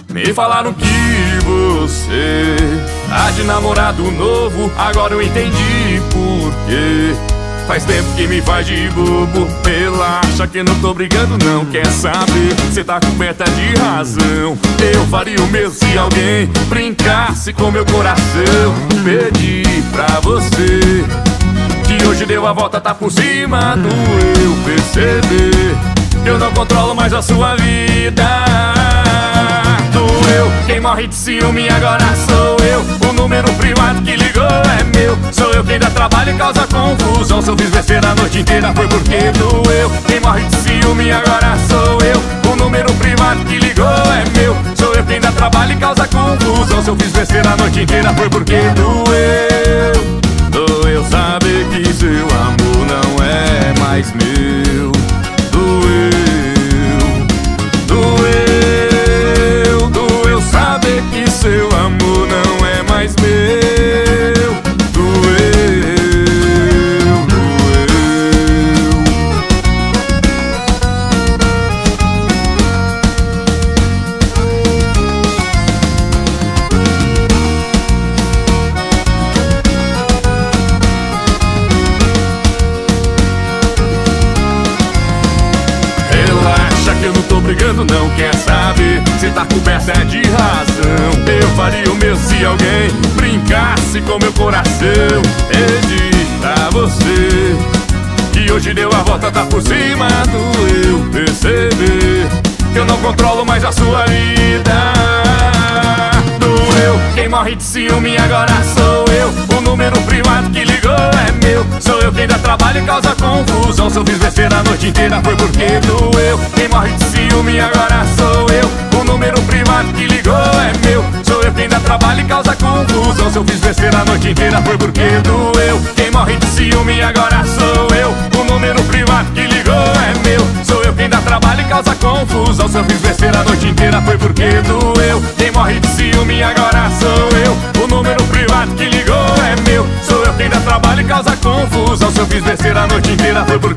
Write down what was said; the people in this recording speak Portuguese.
Me falaram que você tá de namorado novo, agora eu entendi por quê. Faz tempo que me faz de bobo. Relaxa que não tô brigando não. Quer saber, cê tá coberta de razão. Eu faria o mesmo se alguém brincasse com meu coração. Pedi pra você, que hoje deu a volta, tá por cima do eu perceber. Eu não controlo mais a sua vida. Doeu, quem morre de ciúme agora sou eu. O número privado que ligou é meu. Sou eu quem dá trabalho e causa confusão. Se eu fiz besteira a noite inteira foi porque doeu. Quem morre de ciúme agora sou eu. O número privado que ligou é meu. Sou eu quem dá trabalho e causa confusão. Se eu fiz besteira a noite inteira foi porque doeu. Doeu saber que seu amor não é mais meu. Doeu saber que seu amor não é mais meu. Doeu. Relaxa que eu não tô brigando não. Quer saber, cê tá coberta de razão. Eu faria o mesmo se alguém brincasse com meu coração. Pedi pra você, que hoje deu a volta, tá por cima do eu perceber. Que eu não controlo mais a sua vida. Doeu, quem morre de ciúme agora sou eu. O número privado que ligou é meu. Sou eu quem dá trabalho e causa confusão. Se eu fiz besteira a noite inteira foi porque doeu. Quem morre de ciúme agora sou eu. O número privado que ligou é meu. Sou eu quem dá trabalho e causa confusão. Se eu fiz besteira a noite inteira foi porque doeu. Quem morre de ciúme agora sou eu. O número privado que ligou é meu. Sou eu quem dá trabalho e causa confusão. Se eu fiz besteira a noite inteira foi porque doeu. Quem morre de ciúme agora sou eu. O número privado que ligou é meu. Sou eu quem dá trabalho e causa confusão. Se eu fiz besteira a noite inteira foi porque